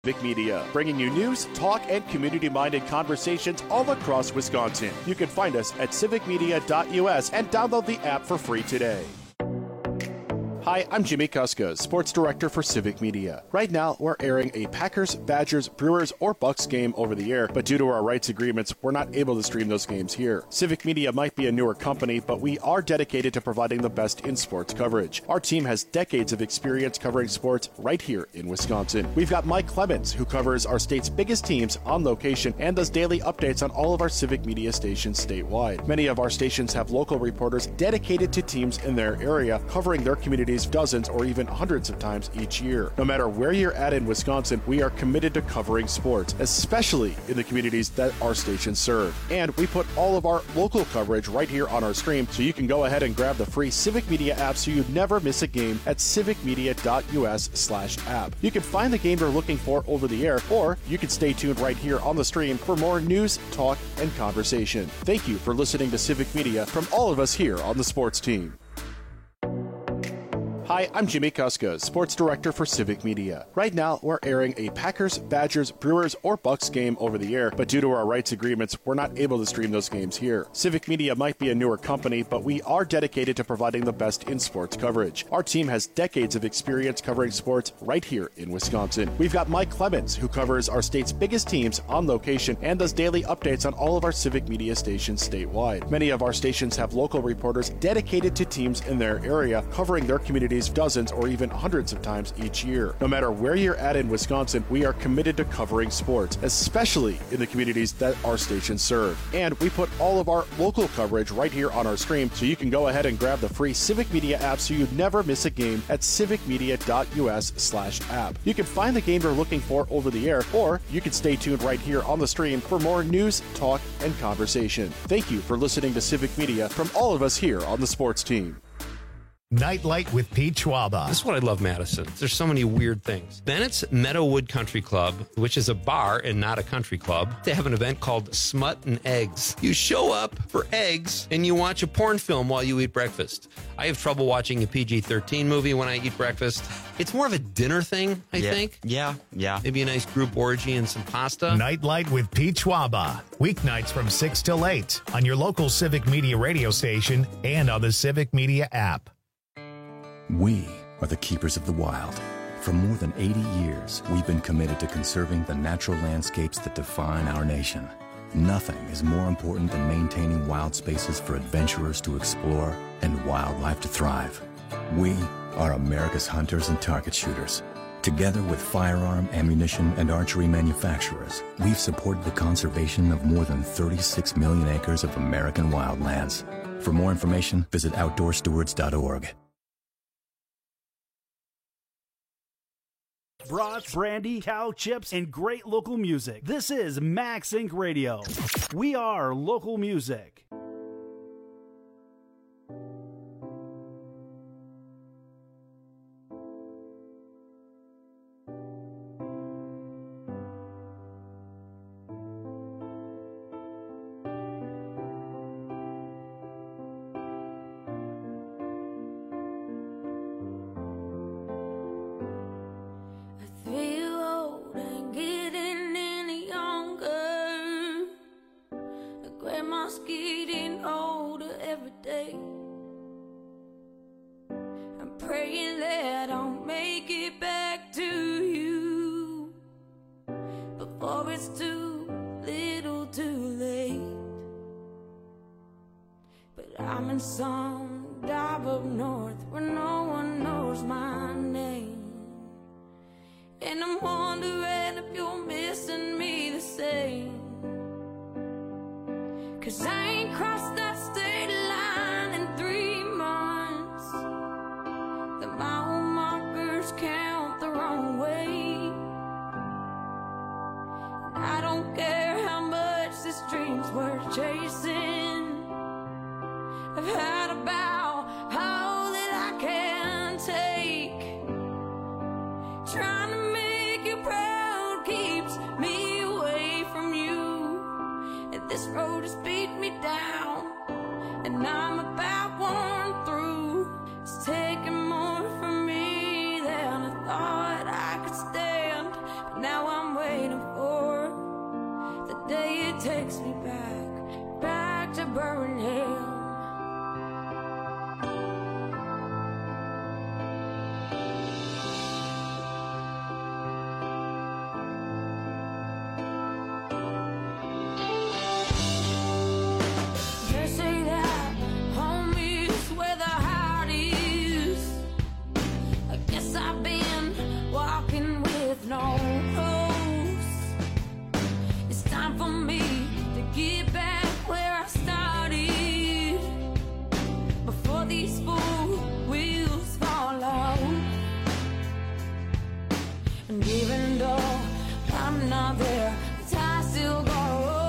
Civic Media, bringing you news, talk, and community-minded conversations all across Wisconsin. You can find us at civicmedia.us and download the app for free today. Hi, I'm Jimmy Kuska, Sports Director for Civic Media. Right now, we're airing a Packers, Badgers, Brewers, or Bucks game over the air, but due to our rights agreements, we're not able to stream those games here. Civic Media might be a newer company, but we are dedicated to providing the best in sports coverage. Our team has decades of experience covering sports right here in Wisconsin. We've got Mike Clemens, who covers our state's biggest teams on location and does daily updates on all of our Civic Media stations statewide. Many of our stations have local reporters dedicated to teams in their area, covering their communities dozens or even hundreds of times each year. No matter where you're at in Wisconsin, we are committed to covering sports, especially in the communities that our stations serve. And we put all of our local coverage right here on our stream, so you can go ahead and grab the free Civic Media app so you never miss a game at civicmedia.us/app. You can find the game you're looking for over the air, or you can stay tuned right here on the stream for more news, talk, and conversation. Thank you for listening to Civic Media from all of us here on the sports team. Hi, I'm Jimmy Kuska, Sports Director for Civic Media. Right now, we're airing a Packers, Badgers, Brewers, or Bucks game over the air, but due to our rights agreements, we're not able to stream those games here. Civic Media might be a newer company, but we are dedicated to providing the best in sports coverage. Our team has decades of experience covering sports right here in Wisconsin. We've got Mike Clemens, who covers our state's biggest teams on location and does daily updates on all of our Civic Media stations statewide. Many of our stations have local reporters dedicated to teams in their area, covering their communities dozens or even hundreds of times each year. No matter where you're at in Wisconsin, we are committed to covering sports, especially in the communities that our stations serve. And we put all of our local coverage right here on our stream, so you can go ahead and grab the free Civic Media app so you never miss a game at civicmedia.us/app. You can find the game you're looking for over the air, or you can stay tuned right here on the stream for more news, talk, and conversation. Thank you for listening to Civic Media from all of us here on the sports team. Nightlight with Pete Schwaba. This is what I love, Madison. There's so many weird things. Bennett's Meadowood Country Club, which is a bar and not a country club, they have an event called Smut and Eggs. You show up for eggs and you watch a porn film while you eat breakfast. I have trouble watching a PG-13 movie when I eat breakfast. It's more of a dinner thing, I think. Yeah. Maybe a nice group orgy and some pasta. Nightlight with Pete Schwaba. Weeknights from 6 till 8 on your local Civic Media radio station and on the Civic Media app. We are the keepers of the wild. For more than 80 years, we've been committed to conserving the natural landscapes that define our nation. Nothing is more important than maintaining wild spaces for adventurers to explore and wildlife to thrive. We are America's hunters and target shooters. Together with firearm, ammunition, and archery manufacturers, we've supported the conservation of more than 36 million acres of American wildlands. For more information, visit outdoorstewards.org. Brats, brandy, cow chips, and great local music. This is Max Inc. Radio. We are local music. Now I'm waiting for the day it takes me back to Birmingham. No hopes. It's time for me to get back where I started before these fool wheels fall off. And even though I'm not there, the time still goes.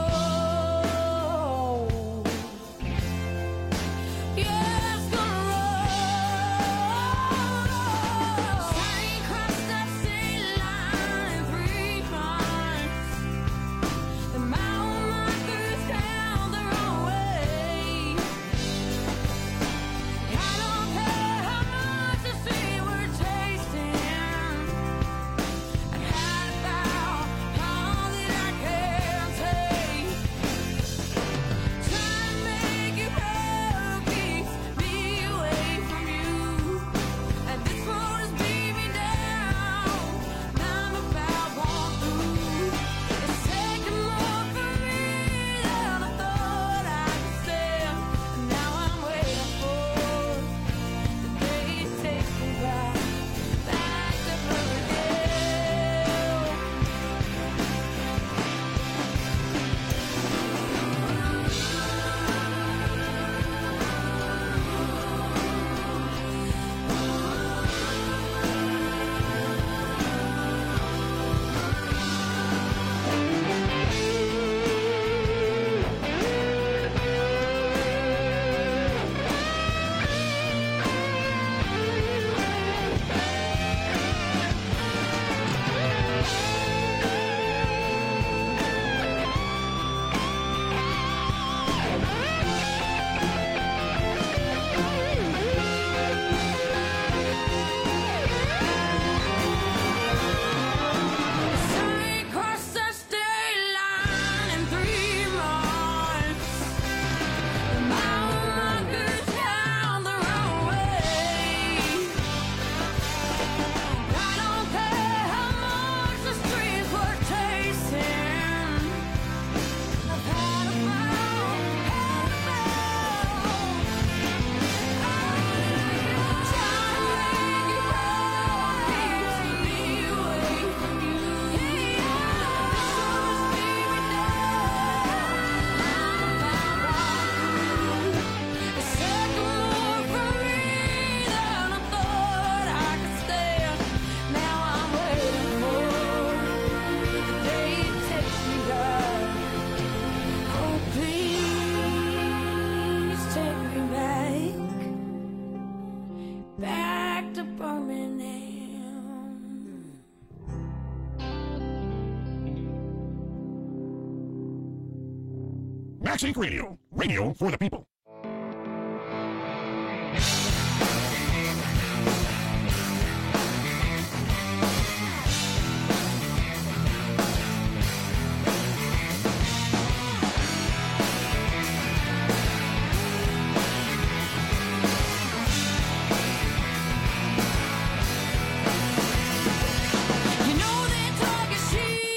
Max Inc. Radio. Radio for the people.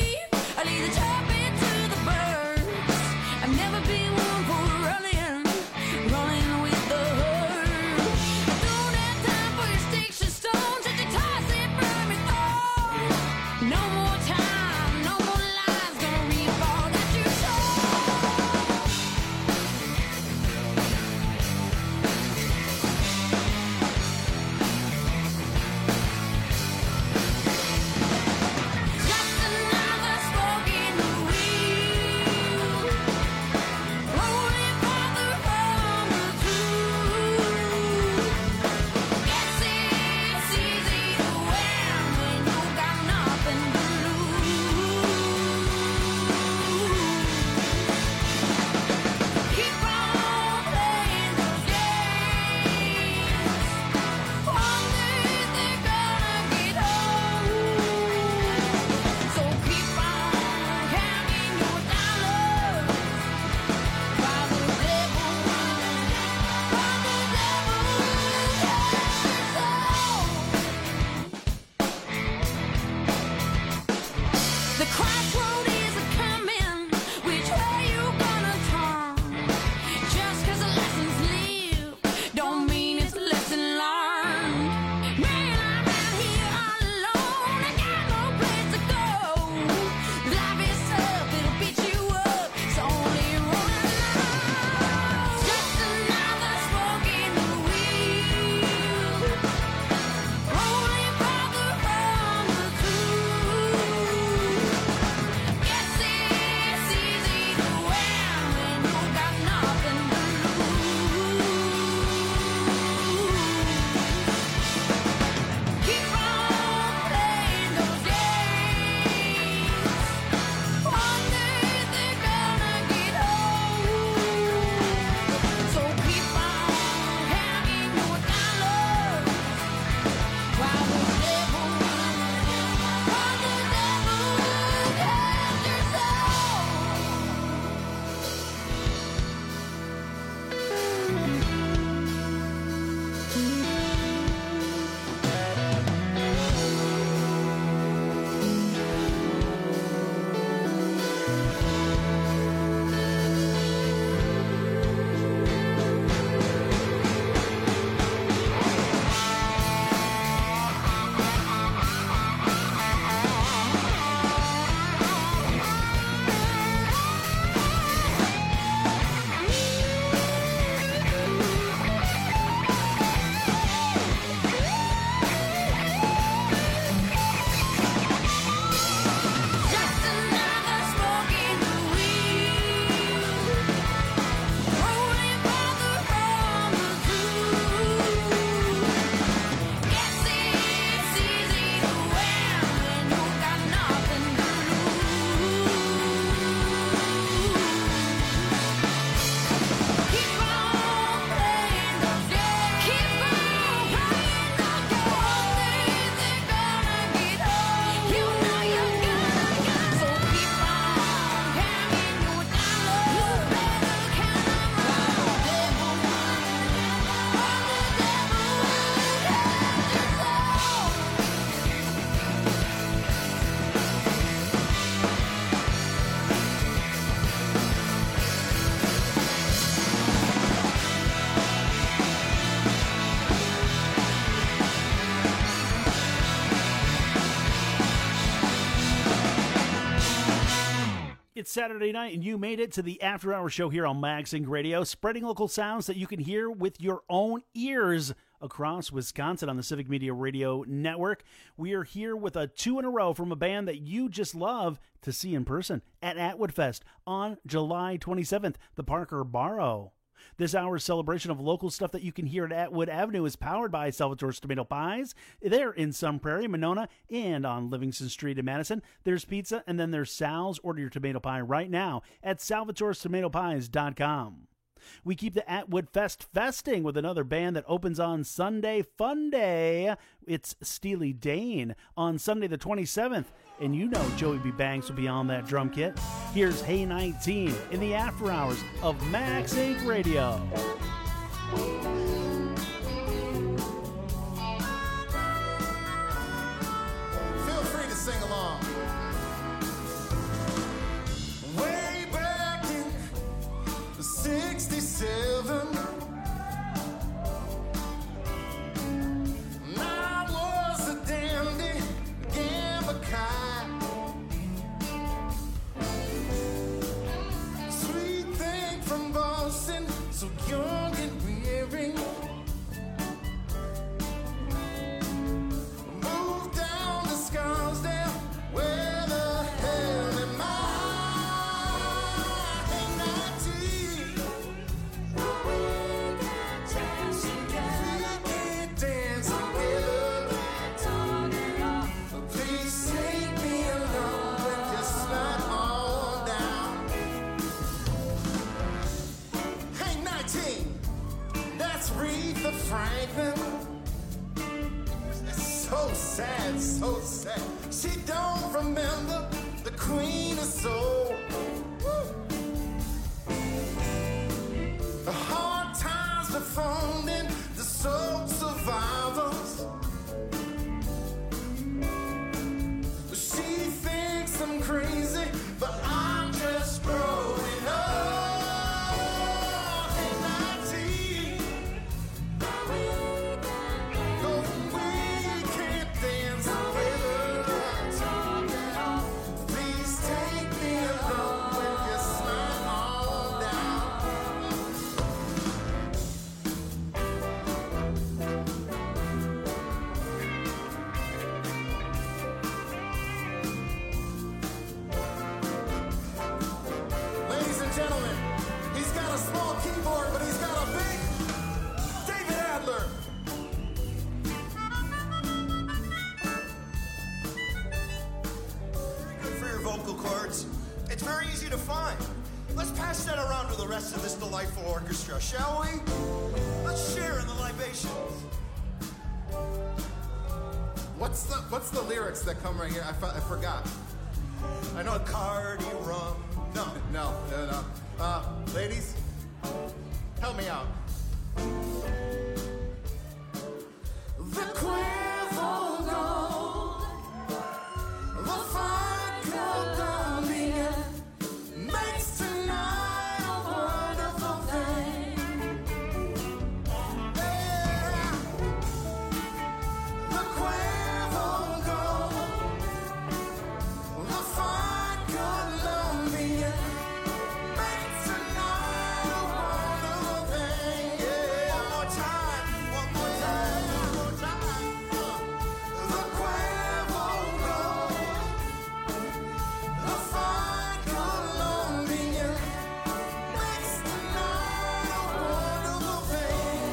I've never been one for running. It's Saturday night, and you made it to the After Hours show here on MagSync Radio, spreading local sounds that you can hear with your own ears across Wisconsin on the Civic Media Radio Network. We are here with a 2 in a row from a band that you just love to see in person at Atwood Fest on July 27th, the Parker Barrow. This hour's celebration of local stuff that you can hear at Atwood Avenue is powered by Salvatore's Tomato Pies. They're in Sun Prairie, Monona, and on Livingston Street in Madison. There's pizza, and then there's Sal's. Order your tomato pie right now at salvatorestomatopies.com. We keep the Atwood Fest festing with another band that opens on Sunday Fun Day. It's Steely Dan on Sunday the 27th. And you know Joey B. Banks will be on that drum kit. Here's Hey 19 in the After Hours of MagSync Radio. Feel free to sing along. Way back in 67, I was a dandy, gamble kind. Sweet thing from Boston, so young and weary. Moved down to Scarsdale, where the hell am I? Hey, 19. We can dance together. Please take me along and just slide on down. Hey, 19. That's Aretha Franklin. It's so sad, so sad. She don't remember the Queen of Soul. The hard times befalling the soul survivors. She thinks I'm crazy, but I'm just growing up. Hey, 19. No, we can't dance together. Please take me along and just slide on down. Ladies and gentlemen, he's got a small keyboard, but he's got a big David Adler. Good for your vocal cords. It's very easy to find. Let's pass that around to the rest of this delightful orchestra, shall we? Let's share in the libations. What's the lyrics that come right here? I forgot. I know Cardi rum. No. Ladies, help me out. The Cuervo Gold, the fine Colombia, makes tonight a wonderful thing. Yeah. The Cuervo Gold, the fine Colombia, makes tonight a wonderful thing. Yeah. One more time. The Cuervo Gold, the fine Colombia, makes tonight a wonderful thing.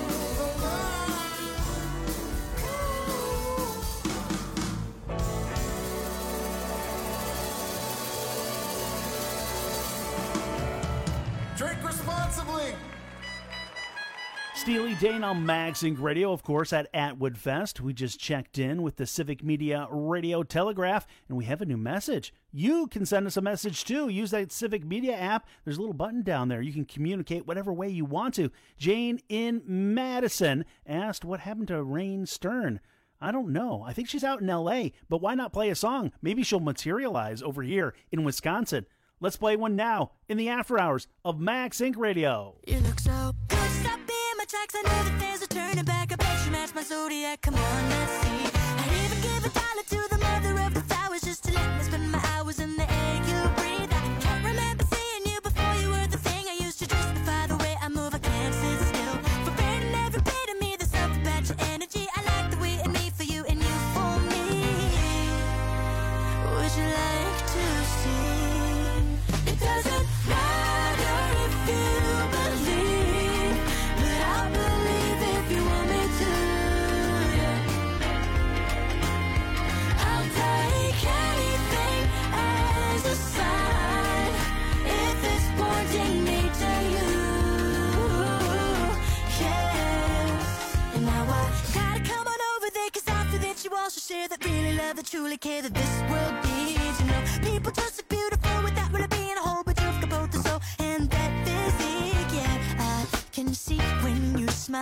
Drink responsibly. Steely Dan on MagSync Radio, of course, at Atwood Fest. We just checked in with the Civic Media Radio Telegraph, and we have a new message. You can send us a message, too. Use that Civic Media app. There's a little button down there. You can communicate whatever way you want to. Jane in Madison asked what happened to Rain Stern. I don't know. I think she's out in L.A., but why not play a song? Maybe she'll materialize over here in Wisconsin. Let's play one now in the After Hours of MagSync Radio. You look so good. Stop being my tracks. I know that there's a turning back. I bet you match my zodiac. Come on, let's see. I'd even give $1 to the mother of the flowers just to let me spend my hours in the air you breathe. I can't remember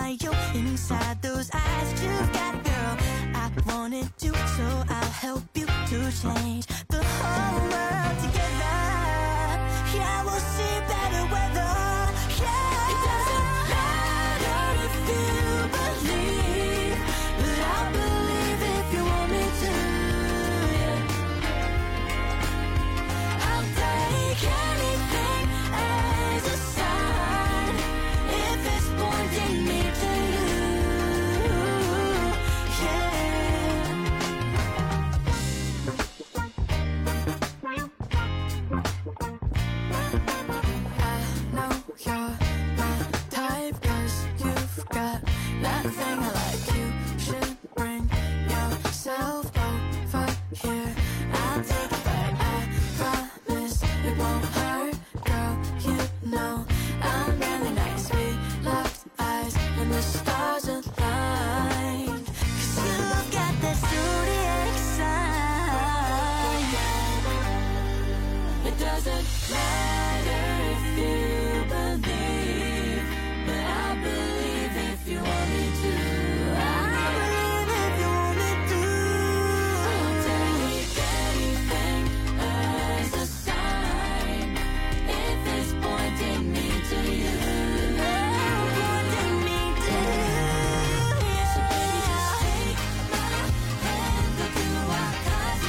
admire you inside those eyes that you've got, girl. I wanted to, so I'll help you to change the whole world together. Yeah, we'll see better weather. Yeah, it doesn't matter if you believe, but I'll believe if you want me to. Yeah. I'll take anything as a sign if it's pointing me to you.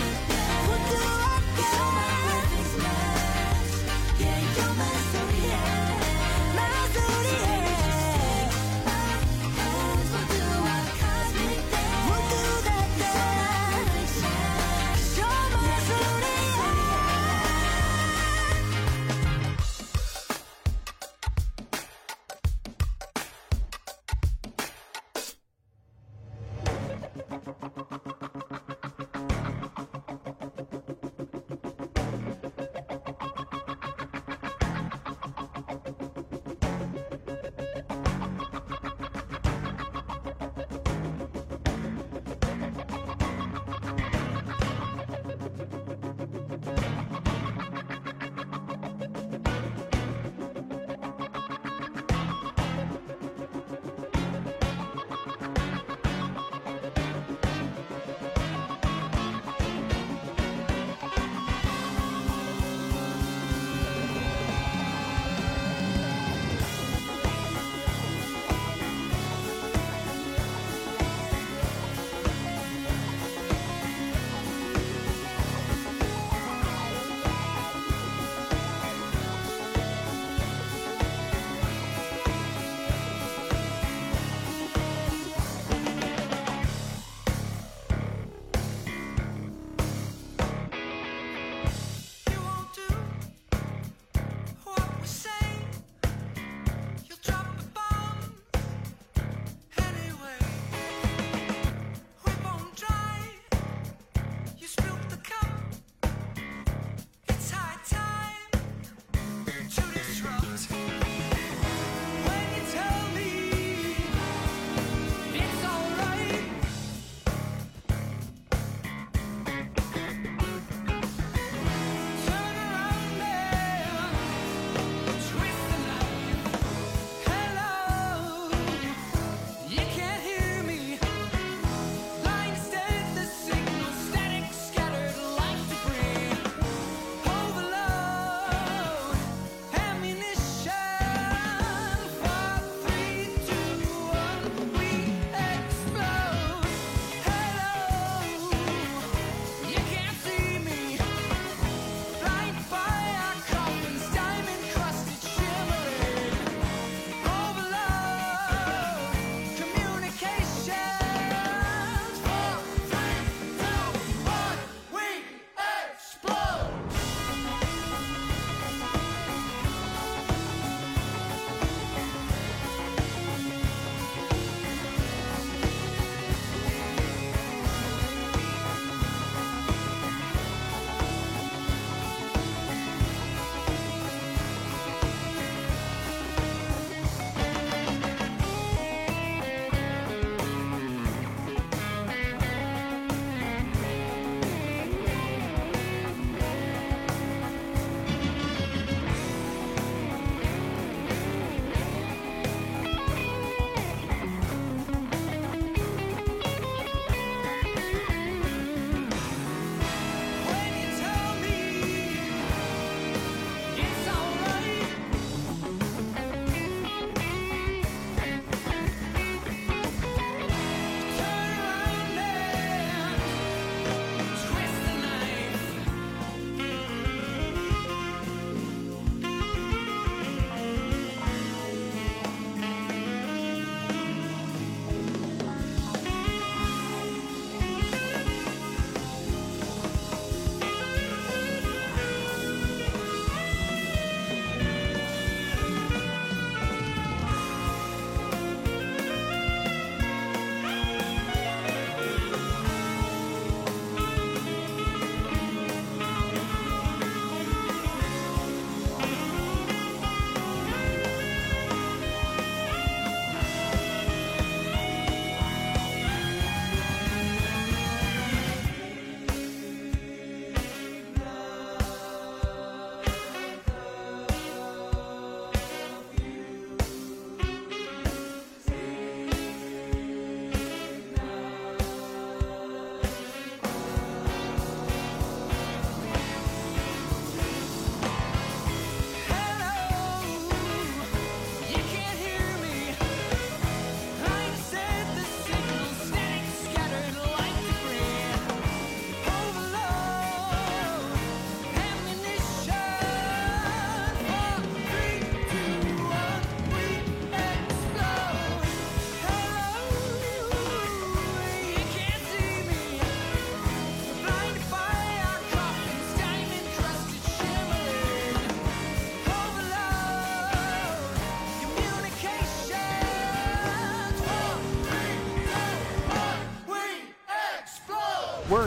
Yeah.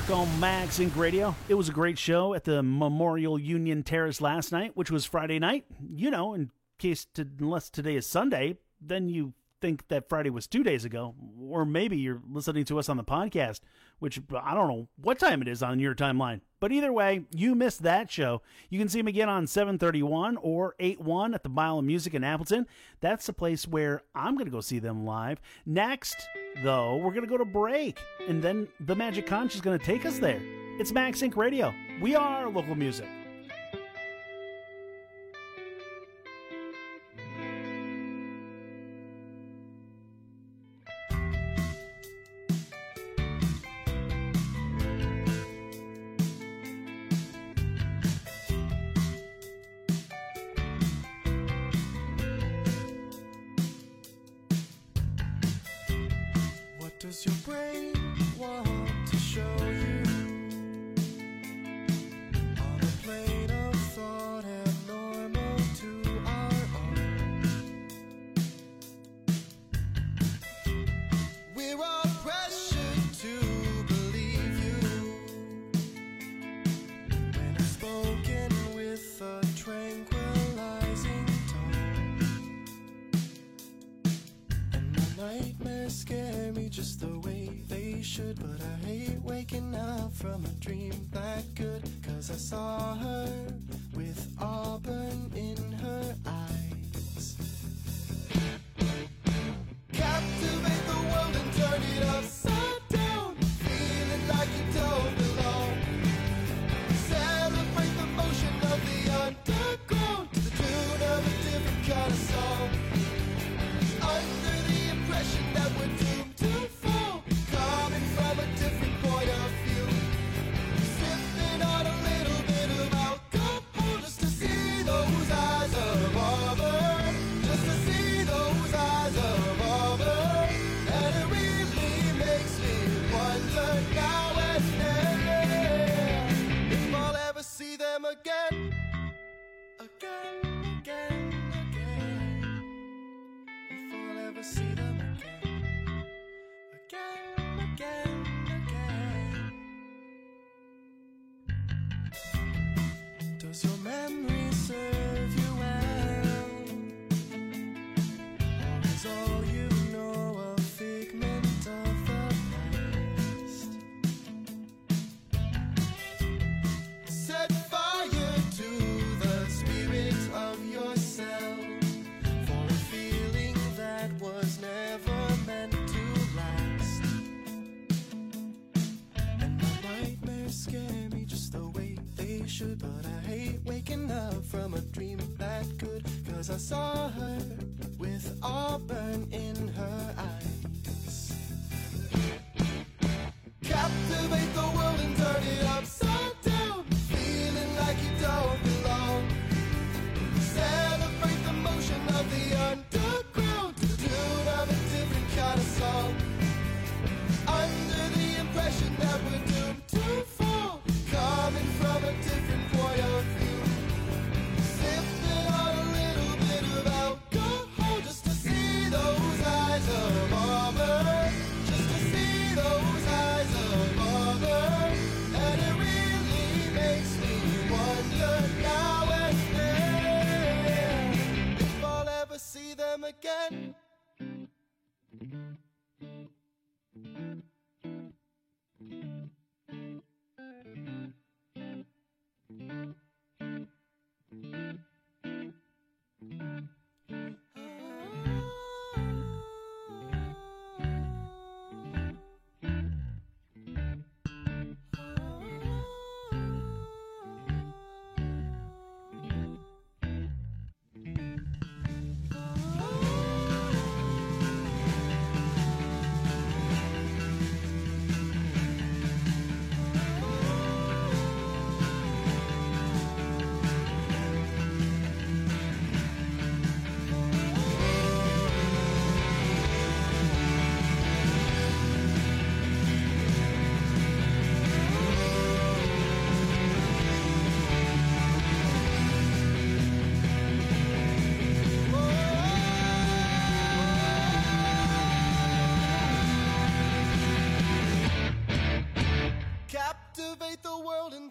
Network on Max Inc. Radio. It was a great show at the Memorial Union Terrace last night, which was Friday night. You know, unless today is Sunday, then you think that Friday was 2 days ago, or maybe you're listening to us on the podcast, which I don't know what time it is on your timeline. But either way, you missed that show. You can see them again on 731 or 81 at the Mile of Music in Appleton. That's the place where I'm going to go see them live. Next, though, we're going to go to break, and then the Magic Conch is going to take us there. It's Max Inc. Radio. We are local music. Does your brain want to show you on a plane of thought and normal to our own? We're all pressured to believe you when it's spoken with a tranquilizing tone, and my nightmares scare me just the way they should, but I hate waking up from a dream that good, 'cause I saw her with auburn in her eyes. Captivate the world and turn it upside down, feeling like you don't belong. Celebrate the motion of the underground to the tune of a different kind of song. Under the impression that we're doomed to fall, coming from a different point of view, sipping on a little bit of alcohol just to see those eyes of auburn, just to see those eyes of auburn, and it really makes me wonder now and then if I'll ever see them again, again, again, again, if I'll ever see them again, again, again, again. Does your memory serve you well, or is all you know a figment of the past? Set fire to the spirit of yourself for a feeling that was never meant to last. And my nightmares scare me just the way they should, but I hate waking up from a dream that good, 'cause I saw her with auburn in her eyes. Captivate the world and turn it upside down, feeling like you don't belong. Celebrate the motion of the underground to the tune of a different kind of song. Under the impression that we're doomed to fall, coming from a different point of view, sipping on a little bit of alcohol just to see those eyes of auburn, just to see those eyes of auburn, and it really makes me wonder now and then if I'll ever see them again.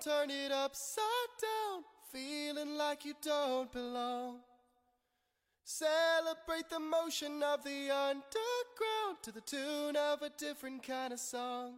turn it upside down, feeling like you don't belong. Celebrate the motion of the underground to the tune of a different kind of song.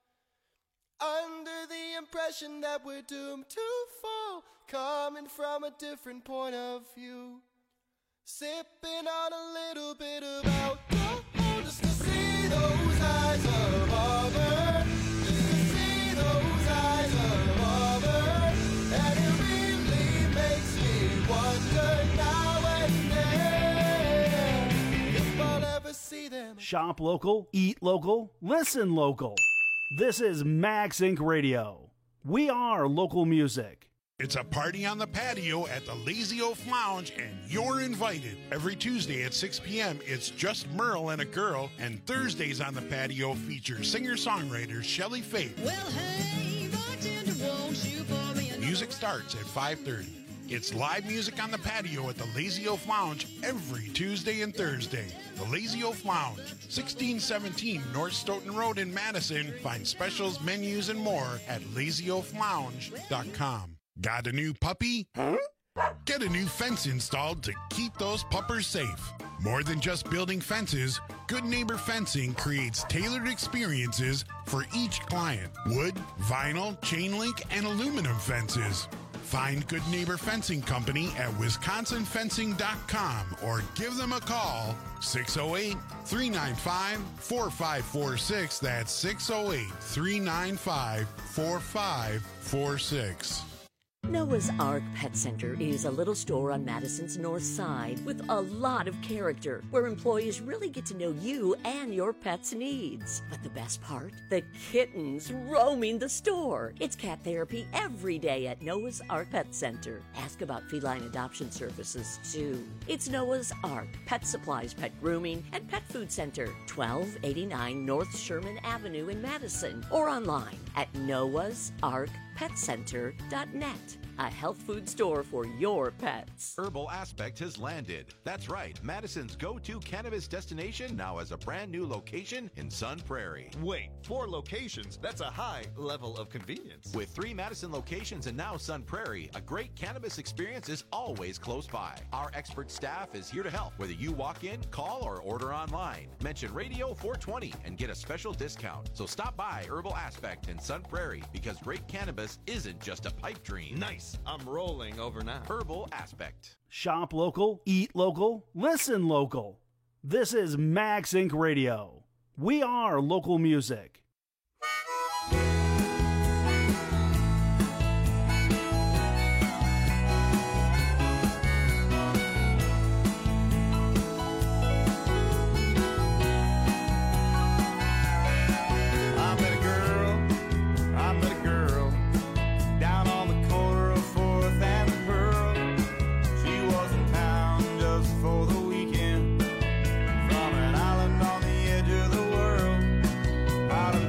Under the impression that we're doomed to fall, coming from a different point of view. Sipping on a little bit of alcohol just to see those eyes of auburn, just to see those eyes of auburn. And it really makes me wonder now and then if I'll ever see them. Shop local, eat local, listen local. This is Max Inc. Radio. We are local music. It's a party on the patio at the Lazy Oaf Lounge, and you're invited. Every Tuesday at 6 p.m., it's just Merle and a girl, and Thursdays on the patio feature singer-songwriter Shelly Faith. Well, hey, bartender, won't you pour me a... Music starts at 5:30. It's live music on the patio at the Lazy Oaf Lounge every Tuesday and Thursday. The Lazy Oaf Lounge, 1617 North Stoughton Road in Madison. Find specials, menus, and more at lazyoaflounge.com. Got a new puppy? Huh? Get a new fence installed to keep those puppers safe. More than just building fences, Good Neighbor Fencing creates tailored experiences for each client. Wood, vinyl, chain link, and aluminum fences. Find Good Neighbor Fencing Company at wisconsinfencing.com or give them a call, 608-395-4546. That's 608-395-4546. Noah's Ark Pet Center is a little store on Madison's north side with a lot of character, where employees really get to know you and your pet's needs. But the best part? The kittens roaming the store. It's cat therapy every day at Noah's Ark Pet Center. Ask about feline adoption services, too. It's Noah's Ark Pet Supplies, Pet Grooming, and Pet Food Center, 1289 North Sherman Avenue in Madison, or online at noahsarkpetcenter.net. A health food store for your pets. Herbal Aspect has landed. That's right. Madison's go-to cannabis destination now has a brand new location in Sun Prairie. Wait, 4 locations? That's a high level of convenience. With 3 Madison locations and now Sun Prairie, a great cannabis experience is always close by. Our expert staff is here to help, whether you walk in, call, or order online. Mention Radio 420 and get a special discount. So stop by Herbal Aspect in Sun Prairie, because great cannabis isn't just a pipe dream. Nice. I'm rolling over now. Herbal Aspect. Shop local, eat local, listen local. This is Max Inc. Radio. We are local music. Out of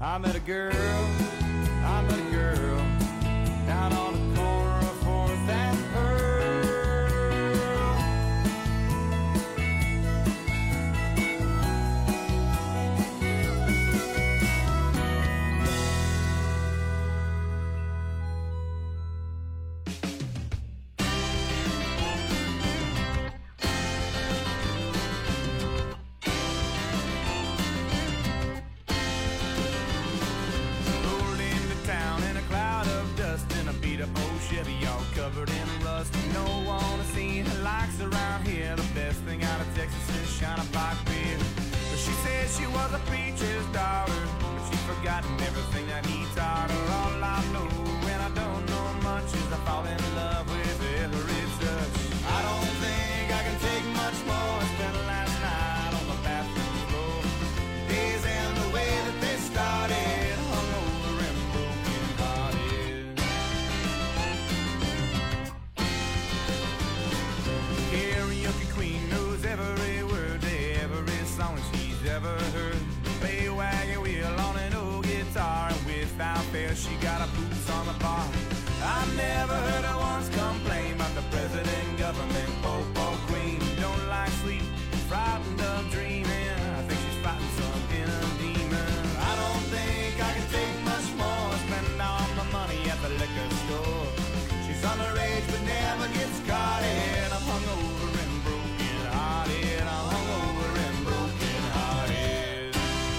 I met a girl down on the corner of 4th and Pearl. Chevy all covered in rust. No one has seen her likes around here. The best thing out of Texas is Shiner Pike beer. But she said she was a preacher's daughter, but she's forgotten everything that he taught her. All I know, and I don't know much, is I fall in love with every touch. I don't think I can take much more. I spent last night on the bathroom floor. Days end the way that they started, hungover and broken hearted. Karaoke queen knows every word to every song she's ever heard. Play wagon wheel on an old guitar, and without fail she got her boots on the bar. I've never heard her once complain about the president, government, pope or queen. Don't like sleep, frightened of dreaming. I think she's fighting some inner demon. I don't think I can take much more. Spend all my money at the liquor store. She's underage but never gets caught in. I'm hungover and broken hearted. I'm hungover and broken hearted.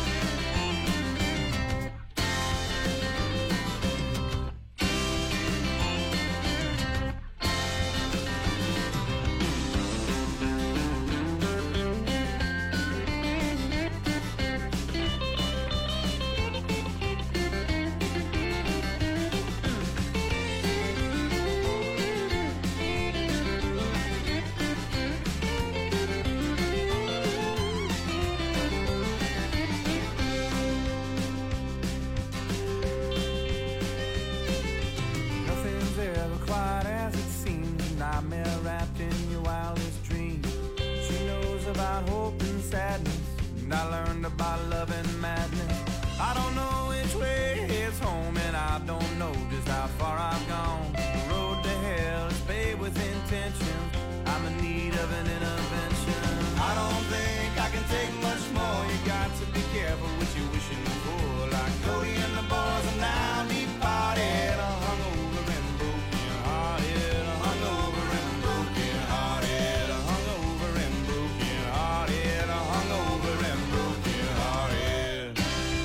Nothing's ever quite as it seems. Nightmare wrapped in your wildest dreams. She knows about hope and sadness, and I learned about love and madness. I don't know which way is home, and I don't know just how far I've gone. The road to hell is paved with intentions. I'm in need of an intervention. I don't think I can take much more. You got to be careful what you're wishing for. Like Cody and the boys are now departed. I'm hungover and broken hearted. I'm hungover and broken hearted. I'm hungover and broken hearted. I'm hungover and broken hearted.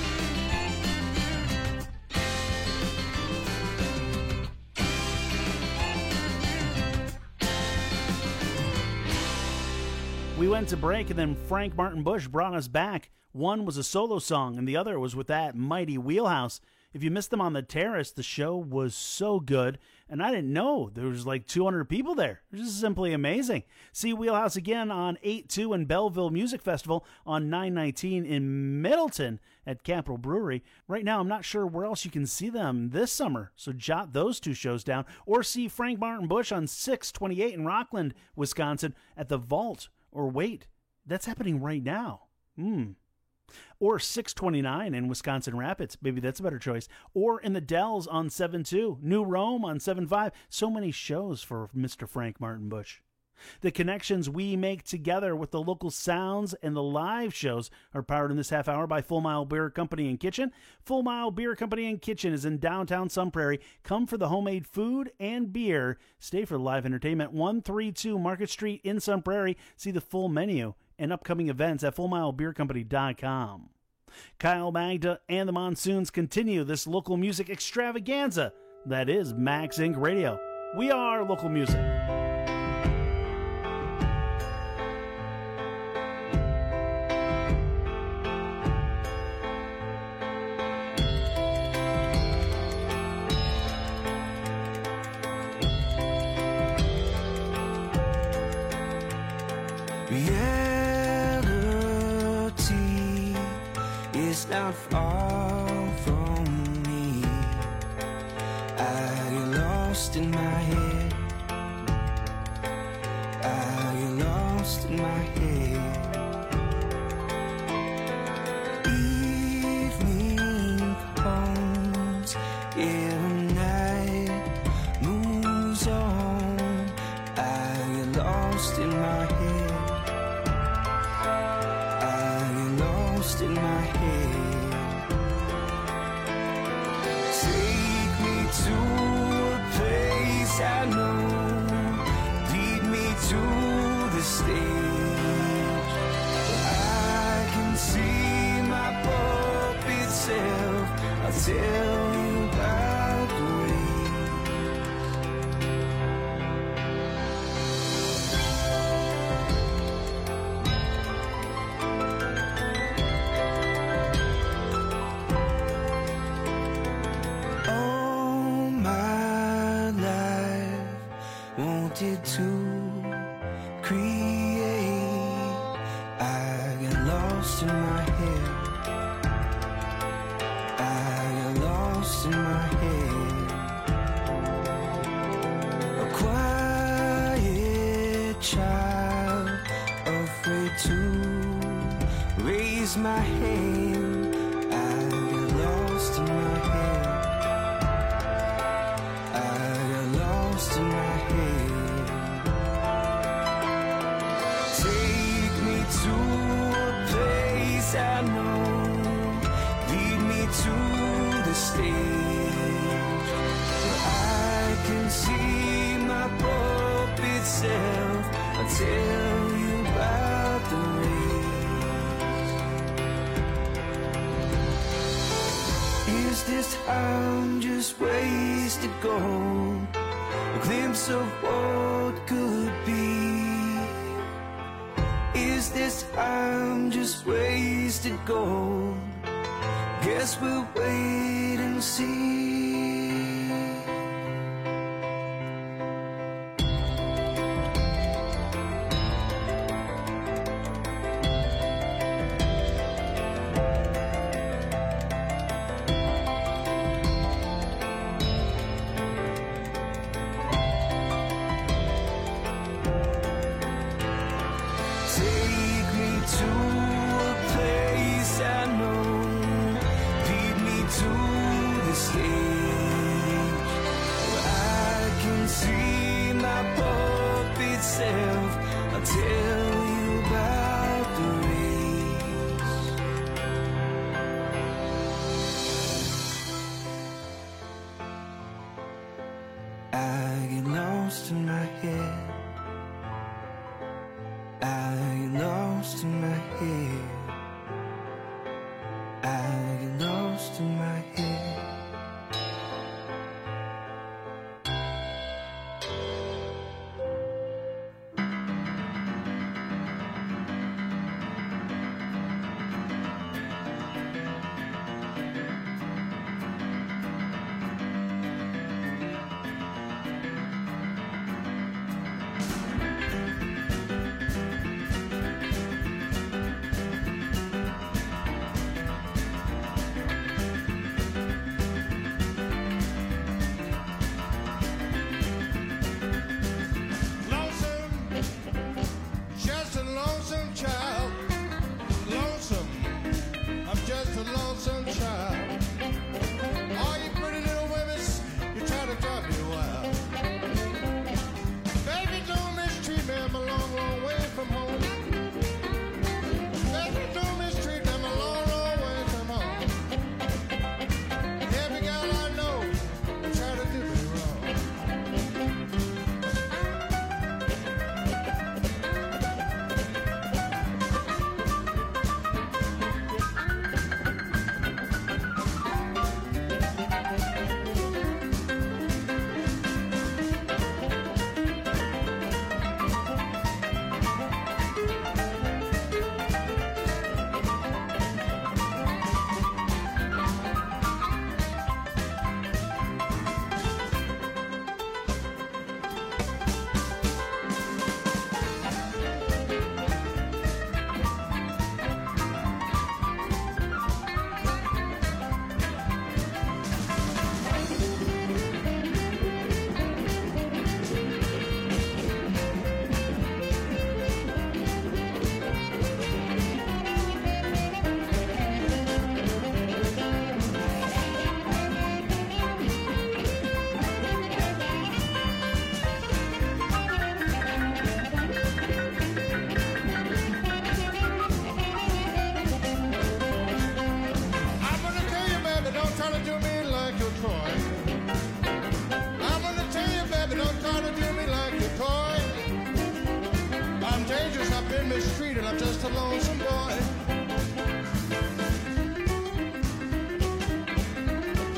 We went to break, and then Frank Martin Bush brought us back. One was a solo song, and the other was with that mighty Wheelhouse. If you missed them on the Terrace, the show was so good, and I didn't know there was like 200 people there. It was just simply amazing. See Wheelhouse again on 8-2 in Belleville Music Festival on 9/19 in Middleton at Capitol Brewery. Right now, I'm not sure where else you can see them this summer, so jot those two shows down. Or see Frank Martin Bush on 6/28 in Rockland, Wisconsin at the Vault. Or wait, that's happening right now. Or 6/29 in Wisconsin Rapids. Maybe that's a better choice. Or in the Dells on 7/2. New Rome on 7/5. So many shows for Mr. Frank Martin Bush. The connections we make together with the local sounds and the live shows are powered in this half hour by Full Mile Beer Company and Kitchen. Full Mile Beer Company and Kitchen is in downtown Sun Prairie. Come for the homemade food and beer. Stay for the live entertainment. 132 Market Street in Sun Prairie. See the full menu and upcoming events at FullMileBeerCompany.com. Kyle Magda and the Monsoons continue this local music extravaganza that is Max Inc. Radio. We are local music. Reality is not far from me. I get lost in my head. I get lost in my head. Evening tell you about the all my life wanted to create. I got lost in my head. I got lost in my head. A quiet child, afraid to raise my hand. I got lost in my head. I got lost in my head. Take me to a place I know. Lead me to the stage where I can see my puppet self. I'll tell you about the race. Is this time just wasted gold? A glimpse of what could be. Is this time just wasted gold? Guess we'll wait and see. Take me to a place I know. Lead me to the stage where I can see my puppet self. I'll tell you about the race. I get lost in my head. I get lost in my head. I get lost in my head. Just a lonesome child. Lonesome. I'm just a lonesome child. All you pretty little women, you try to drive me wild. Baby, don't mistreat me. I'm a long, long way from home. Baby, don't mistreat me. I'm a long, long way from home. Every girl I know, you try to do me wrong. I'm gonna tell you, baby, don't try to do me like your toy. I'm gonna tell you, baby, don't try to do me like your toy. I'm dangerous, I've been mistreated, I'm just a lonesome boy.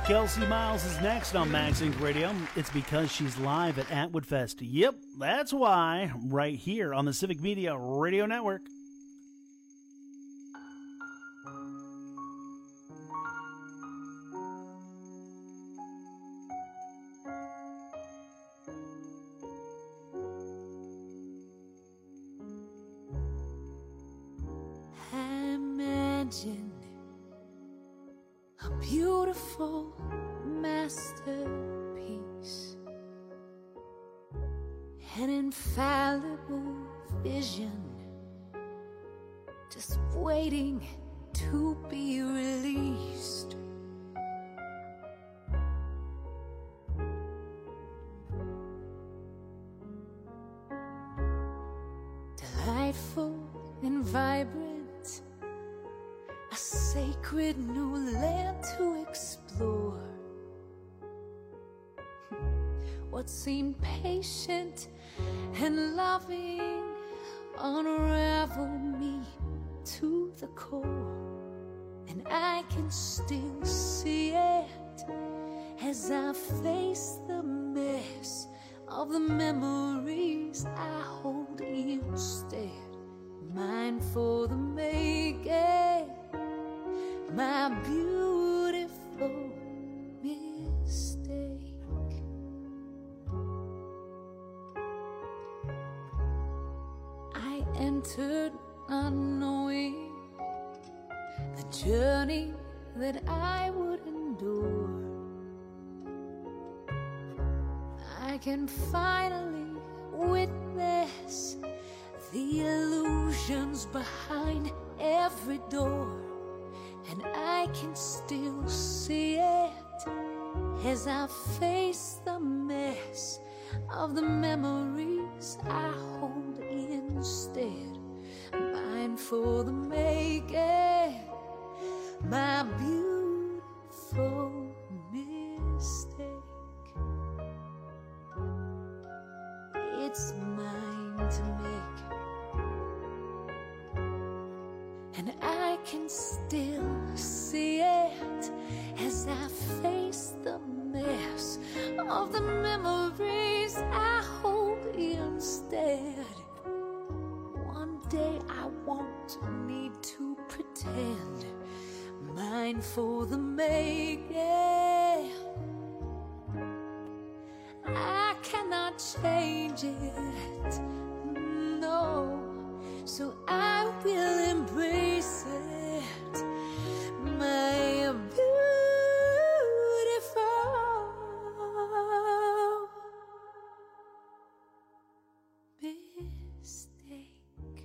Kelsey Miles is next on Max Inc. Radio. It's because she's live at Atwood Fest. Yep, that's why. Right here on the Civic Media Radio Network. Imagine a beautiful masterpiece, an infallible vision, just waiting to be released. Delightful and vibrant, a sacred new land to explore. What seemed patient and loving unraveled me to the core, and I can still see it as I face the mess of the memories I hold instead. Mine for the making, my beautiful mistake. I entered unknowing the journey that I would endure. I can finally witness the illusions behind every door, and I can still see it as I face the mess of the memories I hold instead. Mine for the making, my beautiful mistake. It's mine to make, and I can still see it as I face the mess of the memories I hold instead. One day I won't need to pretend. Mine for the making, I cannot change it, no, so I will embrace it. My beautiful mistake.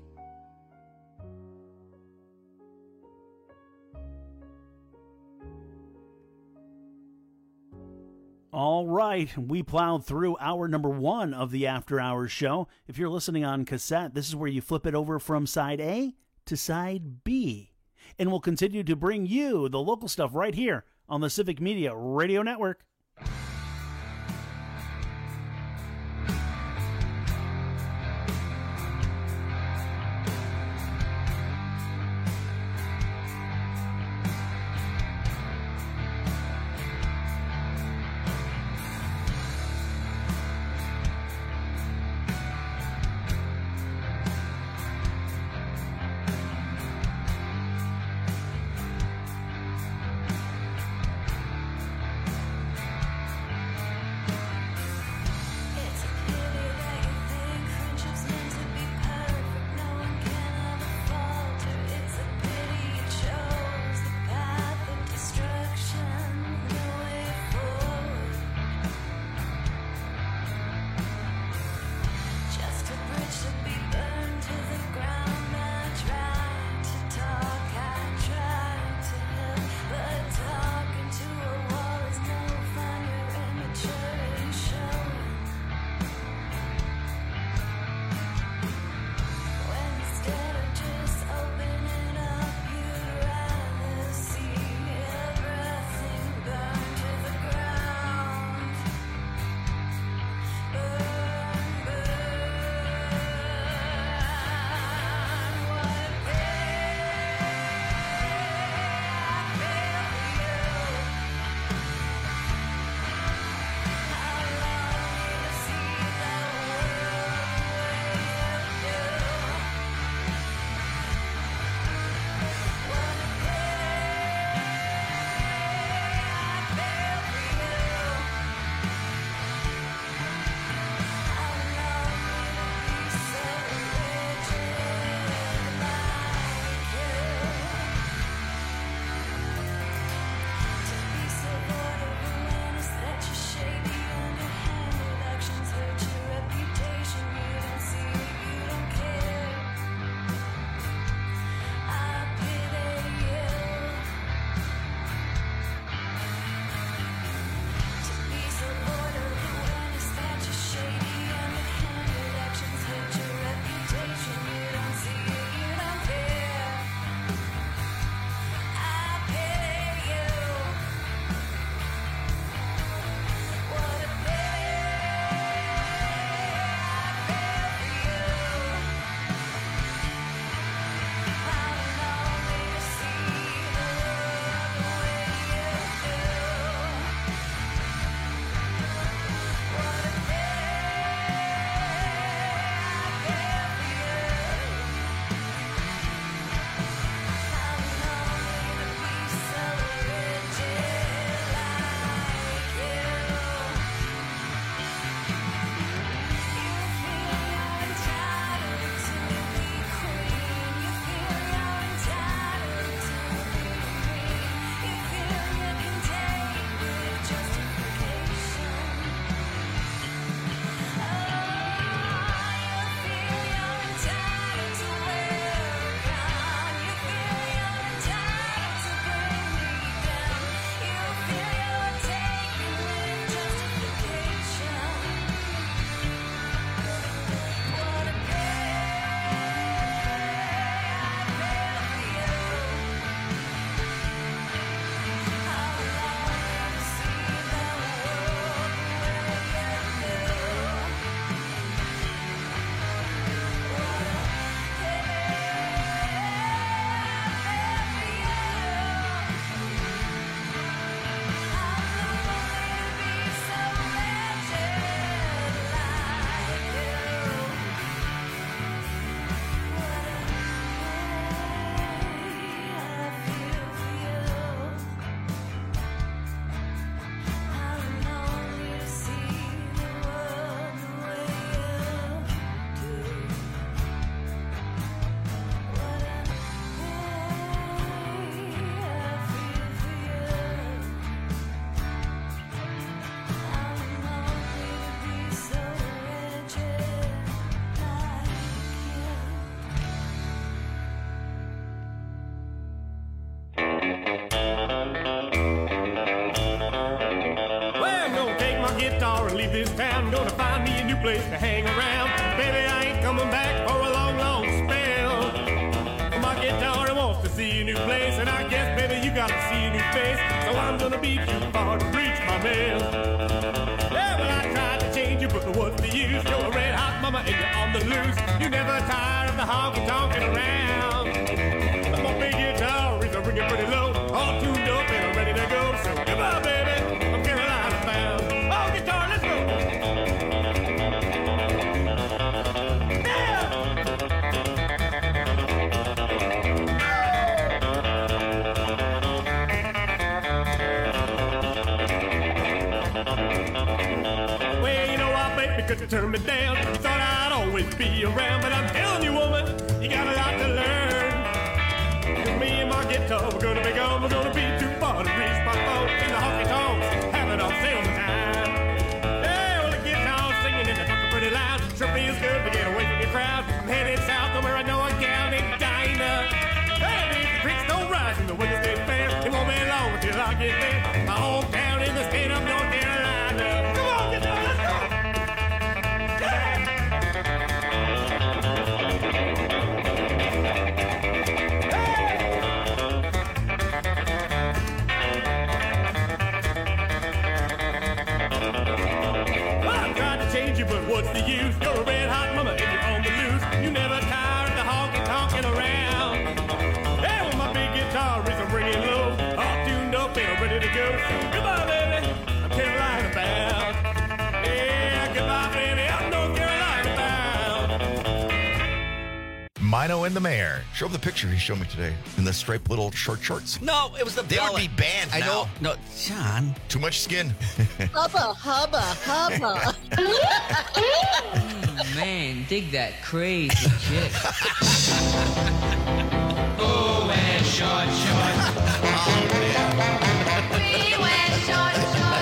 All right, we plowed through hour number 1 of the After Hours show. If you're listening on cassette, this is where you flip it over from side A to side B. And we'll continue to bring you the local stuff right here on the Civic Media Radio Network. town, gonna find me a new place to hang around. Baby, I ain't coming back for a long, long spell. My guitar wants to see a new place, and I guess, baby, you gotta see a new face. So I'm gonna be too far to reach my mail. Yeah, well, I tried to change you, but what's the use? You're a red hot mama and you're on the loose. You never tired of the honky-tonkin' around. My big guitar is ringing pretty low, all tuned up and I'm ready to go. So goodbye, baby, I'm Carolina bound. Oh, guitar, let's go. Well, you know I baby could you turn me down. Thought I'd always be around, but I'm telling you, woman, you got a lot to learn. Cause me and my guitar, we're gonna be gone. We're gonna be too far to reach my phone. In the honky-tonks, have it on sale time. Yeah, well, the guitar's singing and the talking pretty loud. Sure feels good to get away from your crowd. I'm headed south to where I know a gal named Dinah. And if the creeks don't rise and the winter stays fair, it won't be long until I get there. My hometown in the state of North Carolina. Come on, guitar, let's go! But what's the use? You're a red hot mama and you're on the loose. You never tire of the honky-tonkin' around. Yeah, well, my big guitar is ringing low, all tuned up and I'm ready to go. So goodbye, baby, I'm Carolina bound. Yeah, goodbye, baby, I'm North Carolina bound. Mino and the Mayor. Show him the picture he showed me today in the striped little short shorts. No, it was the They would be banned I now. know. No, Sean. Too much skin. Hubba, hubba, hubba. Man, dig that crazy chick. Oh, wear short shorts. We wear short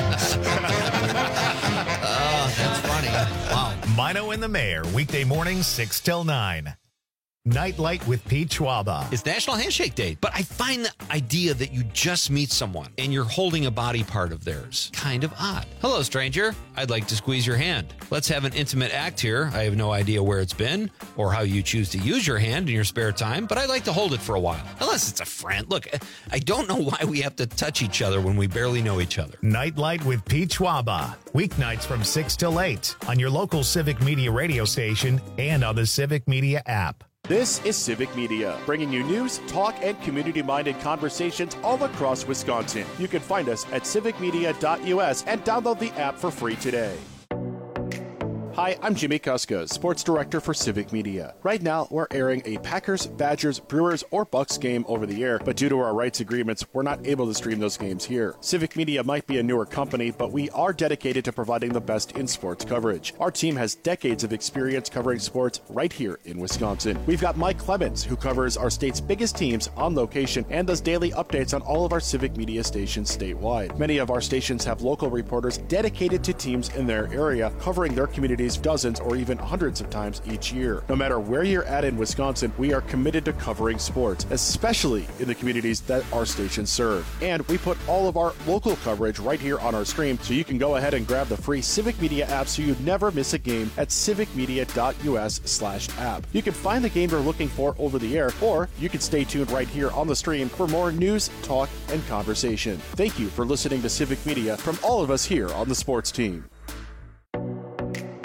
shorts. Oh, that's funny. Wow. Mino and the Mayor, weekday mornings 6 till 9. Nightlight with Pete Schwaba. It's National Handshake Day, but I find the idea that you just meet someone and you're holding a body part of theirs kind of odd. Hello, stranger. I'd like to squeeze your hand. Let's have an intimate act here. I have no idea where it's been or how you choose to use your hand in your spare time, but I'd like to hold it for a while. Unless it's a friend. Look, I don't know why we have to touch each other when we barely know each other. Nightlight with Pete Schwaba. Weeknights from 6 till 8 on your local Civic Media radio station and on the Civic Media app. This is Civic Media, bringing you news, talk, and community-minded conversations all across Wisconsin. You can find us at civicmedia.us and download the app for free today. Hi, I'm Jimmy Kuska, Sports Director for Civic Media. Right now, we're airing a Packers, Badgers, Brewers, or Bucks game over the air, but due to our rights agreements, we're not able to stream those games here. Civic Media might be a newer company, but we are dedicated to providing the best in sports coverage. Our team has decades of experience covering sports right here in Wisconsin. We've got Mike Clemens, who covers our state's biggest teams on location and does daily updates on all of our Civic Media stations statewide. Many of our stations have local reporters dedicated to teams in their area, covering their communities dozens or even hundreds of times each year. No matter where you're at in Wisconsin, we are committed to covering sports, especially in the communities that our stations serve. And we put all of our local coverage right here on our stream, so you can go ahead and grab the free Civic Media app so you never miss a game at civicmedia.us/app. You can find the game you're looking for over the air, or you can stay tuned right here on the stream for more news, talk, and conversation. Thank you for listening to Civic Media from all of us here on the sports team.